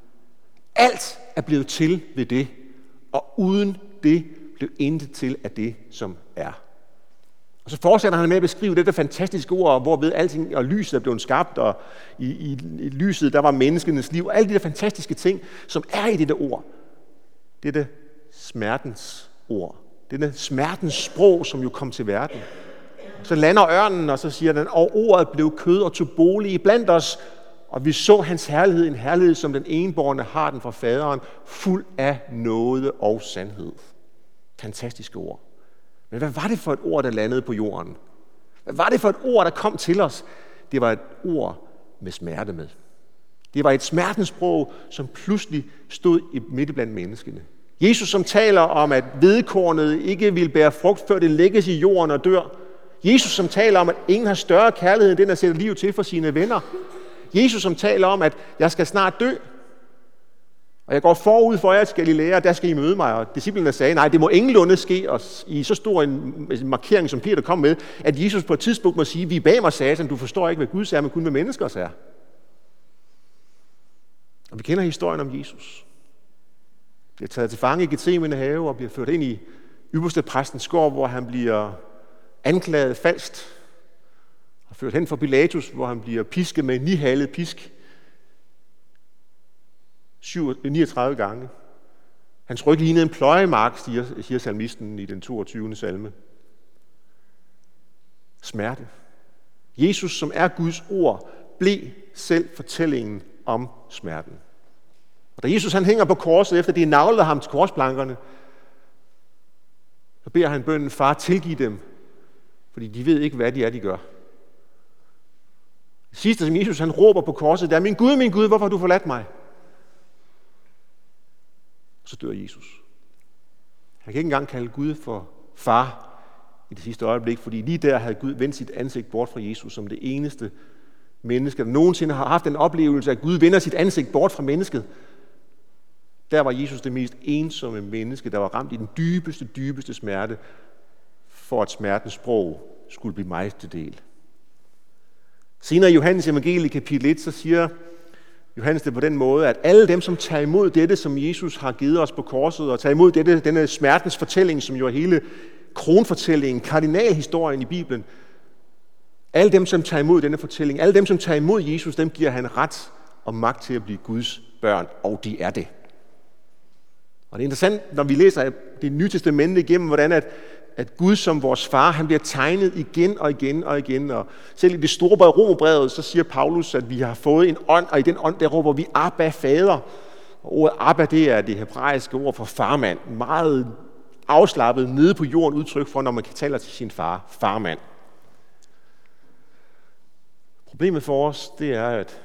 Alt er blevet til ved det, og uden det blev intet til af det, som er. Og så fortsætter han med at beskrive dette fantastiske ord, hvorved alting og lyset er blevet skabt, og i, i, i lyset der var menneskenes liv, og alle de der fantastiske ting, som er i dette ord. Dette smertens ord. Dette smertens sprog, som jo kom til verden. Så lander ørnen, og så siger den, og ordet blev kød og tog bolig i blandt os, og vi så hans herlighed, en herlighed, som den enbårne har den fra faderen, fuld af nåde og sandhed. Fantastiske ord. Men hvad var det for et ord, der landede på jorden? Hvad var det for et ord, der kom til os? Det var et ord med smerte med. Det var et smertensprog, som pludselig stod midt blandt menneskene. Jesus, som taler om, at hvedekornet ikke vil bære frugt, før det lægges i jorden og dør. Jesus, som taler om, at ingen har større kærlighed end den, der sætter liv til for sine venner. Jesus, som taler om, at jeg skal snart dø, og jeg går forud for jer til Galilea, og der skal I møde mig. Og disciplene sagde, nej, det må ingenlunde ske, og i så stor en markering, som Peter kom med, at Jesus på et tidspunkt må sige, vi bag mig, satan, du forstår ikke, hvad Guds er, men kun hvad menneskers er. Og vi kender historien om Jesus. Han bliver taget til fange i Getsemane have, og bliver ført ind i ypperste præstens gård, hvor han bliver anklaget falsk, og ført hen for Pilatus, hvor han bliver pisket med en nihalet pisk, niogtredive gange. Hans ryg lignede en pløjemark, siger, siger salmisten i den toogtyvende salme. Smerte. Jesus, som er Guds ord, blev selv fortællingen om smerten. Og da Jesus han hænger på korset, efter de er naglet ham til korsplankerne, så beder han bønnen, far, tilgiv dem, fordi de ved ikke, hvad de er, de gør. Det sidste, som Jesus han råber på korset, det er, min Gud, min Gud, hvorfor har du forladt mig? Så dør Jesus. Han kan ikke engang kalde Gud for far i det sidste øjeblik, fordi lige der havde Gud vendt sit ansigt bort fra Jesus som det eneste menneske, der nogensinde har haft en oplevelse, at Gud vender sit ansigt bort fra mennesket. Der var Jesus det mest ensomme menneske, der var ramt i den dybeste, dybeste smerte, for at smertens sprog skulle blive mig til del. Senere i Johannes evangeliet kapitel et, så siger Johannes det på den måde, at alle dem, som tager imod dette, som Jesus har givet os på korset, og tager imod dette, denne smertens fortælling, som jo er hele kronfortællingen, kardinalhistorien i Bibelen, alle dem, som tager imod denne fortælling, alle dem, som tager imod Jesus, dem giver han ret og magt til at blive Guds børn, og de er det. Og det er interessant, når vi læser det nye testamente igennem, hvordan at, at Gud som vores far, han bliver tegnet igen og igen og igen. Og selv i det store brev, Romerbrevet, så siger Paulus, at vi har fået en ånd, og i den ånd, der råber vi Abba, fader. Og ordet Abba, det er det hebraiske ord for farmand. Meget afslappet, nede på jorden udtryk for, når man kan tale til sin far, farmand. Problemet for os, det er, at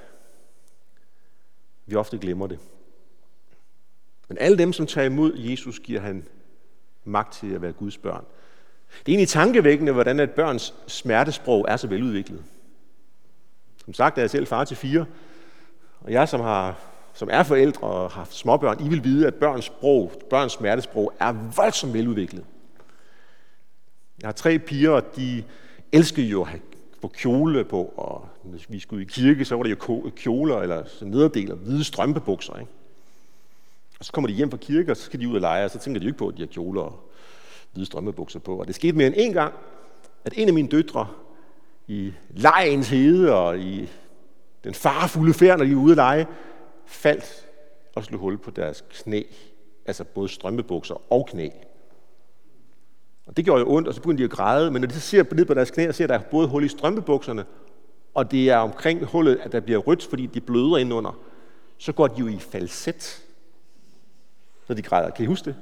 vi ofte glemmer det. Men alle dem, som tager imod Jesus, giver han magt til at være Guds børn. Det er egentlig tankevækkende, hvordan et børns smertesprog er så veludviklet. Som sagt er jeg selv far til fire, og jeg, som, har, som er forældre og har haft småbørn, I vil vide, at børns, sprog, børns smertesprog er voldsomt veludviklet. Jeg har tre piger, og de elsker jo at have på kjole på, og hvis vi skulle i kirke, så var det jo kjoler eller nederdel og hvide strømpebukser, ikke? Og så kommer de hjem fra kirke, og så skal de ud og lege, og så tænker de jo ikke på, at de har kjoler og hvide strømpebukser på. Og det skete mere end en gang, at en af mine døtre i legens hede og i den farefulde færd, når de var ude at lege, faldt og slog hul på deres knæ. Altså både strømpebukser og knæ. Og det gjorde jo ondt, og så begyndte de at græde, men når de så ser ned på deres knæ og ser, at der er både hul i strømpebukserne, og det er omkring hullet, at der bliver rødt, fordi de bløder indunder, så går de jo i falset, når de græder. Kan I huske det?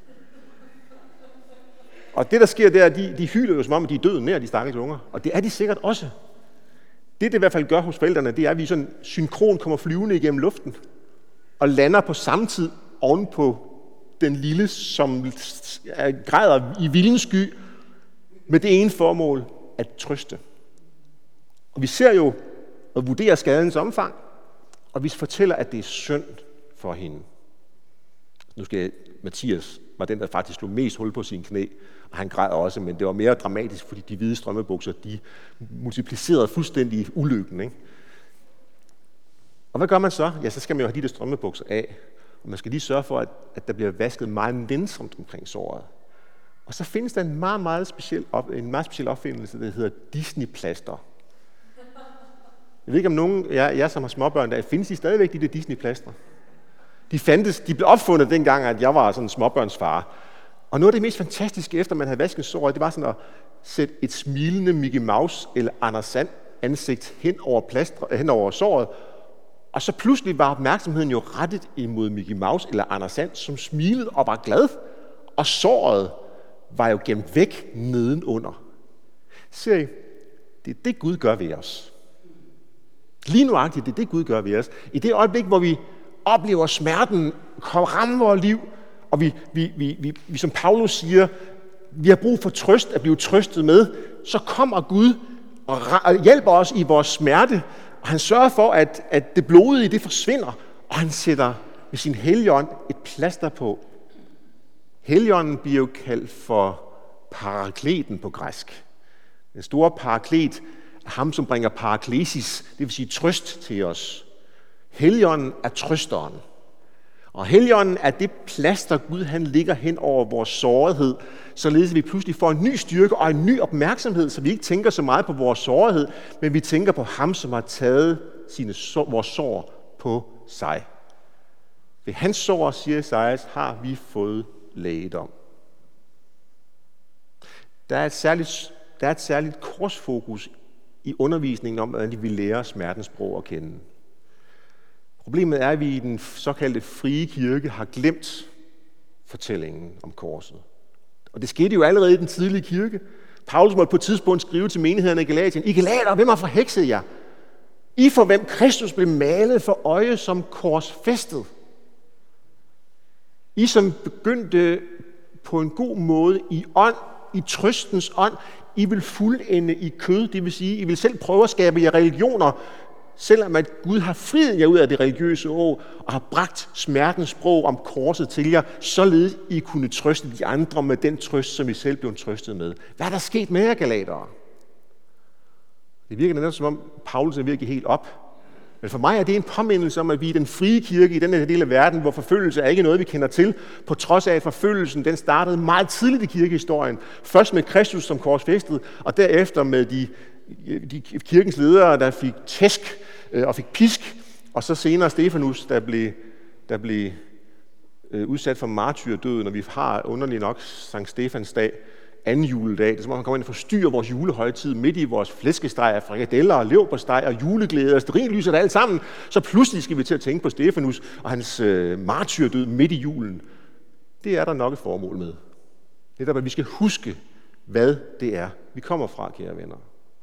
Og det, der sker, det er, at de, de hyler jo som om, at de er døde nær de stakkels unger. Og det er de sikkert også. Det, det i hvert fald gør hos forældrene, det er, at vi sådan synkron kommer flyvende igennem luften, og lander på samme tid oven på den lille, som græder i vildens sky, med det ene formål at trøste. Og vi ser jo og vurderer skadens omfang, og vi fortæller, at det er synd for hende. Nu skal jeg, Mathias var den, der faktisk slog mest hul på sin knæ, og han græd også, men det var mere dramatisk, fordi de hvide strømmebukser, de multiplicerede fuldstændig ulykken, ikke? Og hvad gør man så? Ja, så skal man jo have de der strømmebukser af, og man skal lige sørge for, at, at der bliver vasket meget nænsomt omkring såret. Og så findes der en meget, meget speciel, op, en meget speciel opfindelse, der hedder Disney-plaster. Jeg ved ikke, om nogen af jer, jer, som har småbørn, der findes de stadigvæk, de der Disney-plaster. De fandtes, de blev opfundet dengang, at jeg var sådan en småbørnsfar. Og noget af det mest fantastiske, efter man havde vasket såret, det var sådan at sætte et smilende Mickey Mouse eller Anders Sand ansigt hen over, plaster, hen over såret, og så pludselig var opmærksomheden jo rettet imod Mickey Mouse eller Anders Sand, som smilede og var glad, og såret var jo gemt væk nedenunder. Ser I, det er det, Gud gør ved os. Lige nuagtigt, det er det, Gud gør ved os. I det øjeblik, hvor vi oplever smerten ramme vores liv, og vi, vi, vi, vi, vi, som Paulus siger, vi har brug for trøst at blive trøstet med, så kommer Gud og hjælper os i vores smerte, og han sørger for, at, at det blodige, det forsvinder, og han sætter med sin Helligånd et plaster på. Helligånden bliver jo kaldt for parakleten på græsk. Den store paraklet er ham, som bringer paraklesis, det vil sige trøst til os. Helligånden er trøsteren. Og Helligånden er det plaster, Gud han ligger hen over vores sårighed, således at vi pludselig får en ny styrke og en ny opmærksomhed, så vi ikke tænker så meget på vores sårighed, men vi tænker på ham, som har taget sine sår, vores sår på sig. Ved hans sår, siger Esajas, har vi fået lægedom. Der er et særligt, der er et særligt korsfokus i undervisningen om, hvordan vi lærer smertens sprog at kende. Problemet er, at vi i den såkaldte frie kirke har glemt fortællingen om korset. Og det skete jo allerede i den tidlige kirke. Paulus måtte på et tidspunkt skrive til menighederne i Galatien: I Galater, hvem har forhekset jer? I for hvem Kristus blev malet for øje som korsfæstet. I som begyndte på en god måde i ånd, i trøstens ånd, I vil fuldende i kød, det vil sige, I vil selv prøve at skabe jer religioner, selvom at Gud har friet jer ud af det religiøse år, og har bragt smertens sprog om korset til jer, således I kunne trøste de andre med den trøst, som I selv blev trøstet med. Hvad er der sket med jer, Galatere? Det virker netop som om Paulus er virkelig helt op. Men for mig er det en påmindelse om, at vi i den frie kirke i den her del af verden, hvor forfølgelse er ikke noget, vi kender til, på trods af, at forfølgelsen den startede meget tidligt i kirkehistorien. Først med Kristus som korsfæstet, og derefter med de, de kirkens ledere, der fik tæsk og fik pisk, og så senere Stefanus, der blev, der blev udsat for martyrdøden, og vi har underligt nok Sankt Stefans dag, anden juledag. Det er som om han kommer ind og forstyrrer vores julehøjtid midt i vores flæskesteg af frikadeller og leverpostej og juleglæde og stearinlys og det alt sammen. Så pludselig skal vi til at tænke på Stefanus og hans øh, martyrdød midt i julen. Det er der nok et formål med. Det er der, at vi skal huske, hvad det er, vi kommer fra, kære venner.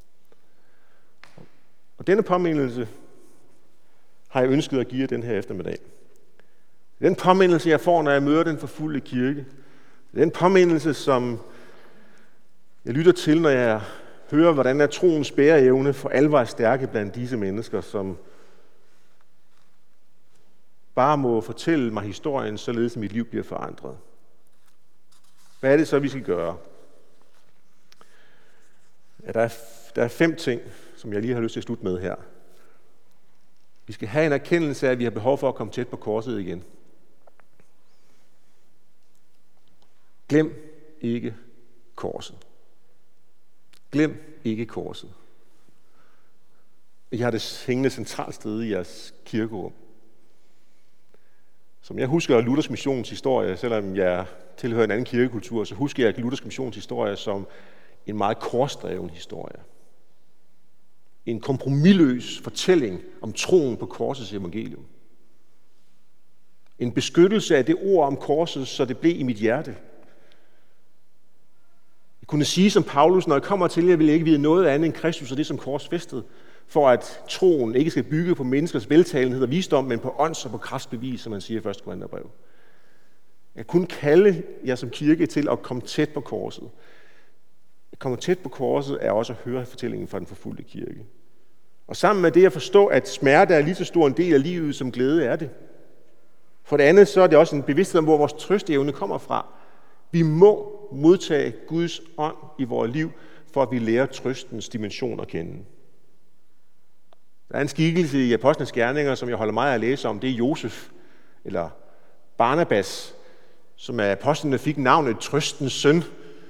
Og denne påmindelse har jeg ønsket at give den her eftermiddag. Den påmindelse, jeg får, når jeg møder den forfulgte kirke. Den påmindelse, som jeg lytter til, når jeg hører, hvordan er troens bæreevne for alvor er stærke blandt disse mennesker, som bare må fortælle mig historien, således at mit liv bliver forandret. Hvad er det så, vi skal gøre? Ja, der, er, der er fem ting, som jeg lige har lyst til at slutte med her. Vi skal have en erkendelse af, at vi har behov for at komme tæt på korset igen. Glem ikke korset. Glem ikke korset. I har det hængende centralt sted i jeres kirkerum. Som jeg husker Luthers missions historie, selvom jeg tilhører en anden kirkekultur, så husker jeg Luthers missions historie som en meget korsdreven historie. En kompromisløs fortælling om troen på korsets evangelium. En beskyttelse af det ord om korset, så det blev i mit hjerte. Jeg kunne sige som Paulus, når jeg kommer til jer, vil jeg ikke vide noget andet end Kristus og det som korsfæstet, for at troen ikke skal bygge på menneskers veltalenhed og visdom, men på ånds- og på kraftbevis, som man siger i første Korintherbrev. Jeg kunne kalde jer som kirke til at komme tæt på korset. At komme tæt på korset er også at høre fortællingen fra den forfulgte kirke. Og sammen med det at forstå, at smerte er lige så stor en del af livet, som glæde er det. For det andet så er det også en bevidsthed om, hvor vores trøsteevne kommer fra. Vi må modtage Guds ånd i vores liv, for at vi lærer trøstens dimension at kende. Der er en skikkelse i Apostlenes Gerninger, som jeg holder meget af at læse om. Det er Josef, eller Barnabas, som af apostlene fik navnet trøstens søn.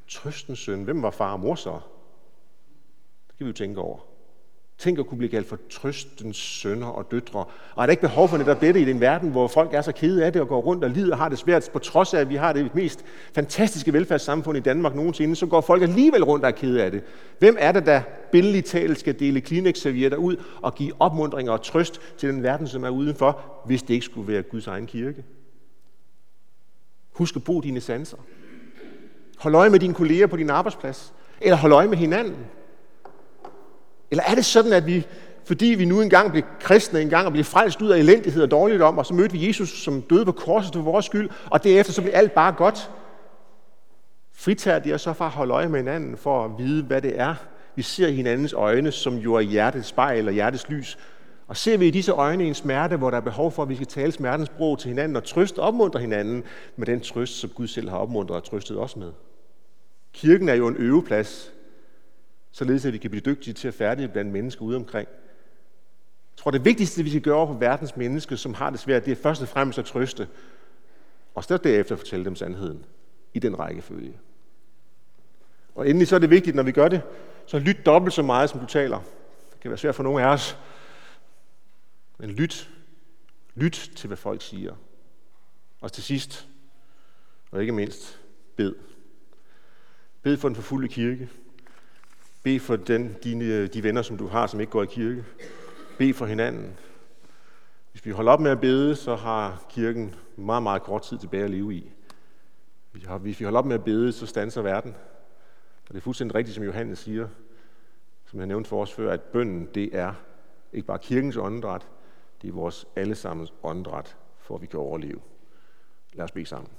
Trøstens søn. Hvem var far og mor så? Det kan vi jo tænke over. Tænk at kunne blive kaldt for trøstens sønner og døtre. Og er der ikke behov for netop dette i en verden, hvor folk er så kede af det og går rundt og lider og har det svært, på trods af, at vi har det mest fantastiske velfærdssamfund i Danmark nogensinde, så går folk alligevel rundt og er kede af det. Hvem er det, der billedligt talt skal dele Kleenex-servietter ud og give opmuntringer og trøst til den verden, som er udenfor, hvis det ikke skulle være Guds egen kirke? Husk at bruge dine sanser. Hold øje med dine kolleger på din arbejdsplads. Eller hold øje med hinanden. Eller er det sådan, at vi, fordi vi nu engang blev kristne engang og blev frelst ud af elendighed og dårligdom, og så mødte vi Jesus, som døde på korset for vores skyld, og derefter så blev alt bare godt? Fritager de os så fra at holde øje med hinanden, for at vide, hvad det er, vi ser i hinandens øjne, som jo er hjertets spejl og hjertets lys. Og ser vi i disse øjne en smerte, hvor der er behov for, at vi skal tale smertens sprog til hinanden og trøste og opmuntre hinanden med den trøst, som Gud selv har opmuntret og trøstet os med. Kirken er jo en øveplads, således at vi kan blive dygtige til at færdige blandt mennesker ude omkring. Jeg tror, det vigtigste, vi skal gøre for verdens mennesker, som har det svært, det er først og fremmest at trøste, og så derefter fortælle dem sandheden i den rækkefølge. Og endelig så er det vigtigt, når vi gør det, så lyt dobbelt så meget, som du taler. Det kan være svært for nogle af os. Men lyt. Lyt til, hvad folk siger. Og til sidst, og ikke mindst, bed. Bed for den forfulgte kirke. Bed for den, dine, de venner, som du har, som ikke går i kirke. Bed for hinanden. Hvis vi holder op med at bede, så har kirken meget, meget kort tid tilbage at leve i. Hvis vi holder op med at bede, så standser verden. Og det er fuldstændig rigtigt, som Johannes siger, som jeg nævnte for os før, at bønnen, det er ikke bare kirkens åndedræt, det er vores allesammens åndedræt, for at vi kan overleve. Lad os bede sammen.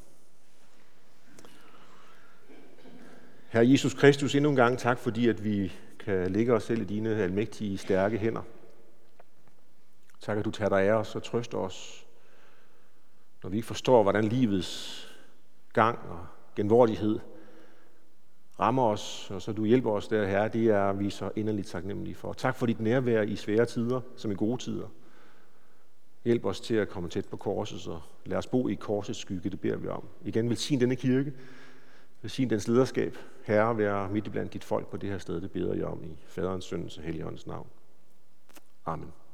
Herre Jesus Kristus, endnu en gang tak, fordi at vi kan lægge os selv i dine almægtige, stærke hænder. Tak, at du tager dig af os og trøster os, når vi ikke forstår, hvordan livets gang og genvordighed rammer os, og så du hjælper os der, Herre, det er vi så inderligt taknemmelige for. Tak for dit nærvær i svære tider, som i gode tider. Hjælp os til at komme tæt på korset, og lad os bo i korsets skygge, det beder vi om. Igen, velsign denne kirke, velsign dens lederskab. Herre, vær midt iblandt dit folk på det her sted, det beder jeg om i Faderens, Søndens og Helligåndens navn. Amen.